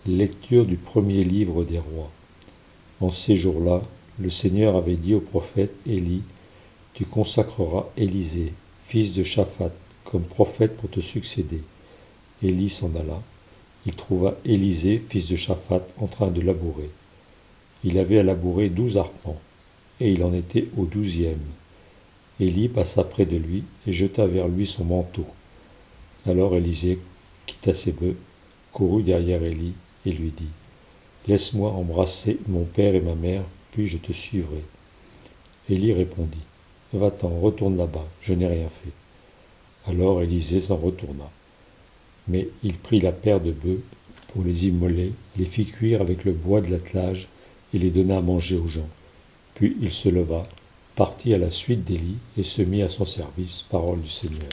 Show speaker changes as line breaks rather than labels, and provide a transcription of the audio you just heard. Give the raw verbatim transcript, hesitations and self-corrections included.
Lecture du premier livre des rois. En ces jours-là, le Seigneur avait dit au prophète Élie, « Tu consacreras Élisée, fils de Shaphat, comme prophète pour te succéder. » Élie s'en alla. Il trouva Élisée, fils de Shaphat, en train de labourer. Il avait à labourer douze arpents, et il en était au douzième. Élie passa près de lui et jeta vers lui son manteau. Alors Élisée quitta ses bœufs, courut derrière Élie et lui dit, « Laisse-moi embrasser mon père et ma mère, puis je te suivrai. » Élie répondit, « Va-t'en, retourne là-bas, je n'ai rien fait. » Alors Élisée s'en retourna. Mais il prit la paire de bœufs pour les immoler, les fit cuire avec le bois de l'attelage et les donna à manger aux gens. Puis il se leva, partit à la suite d'Élie et se mit à son service, parole du Seigneur.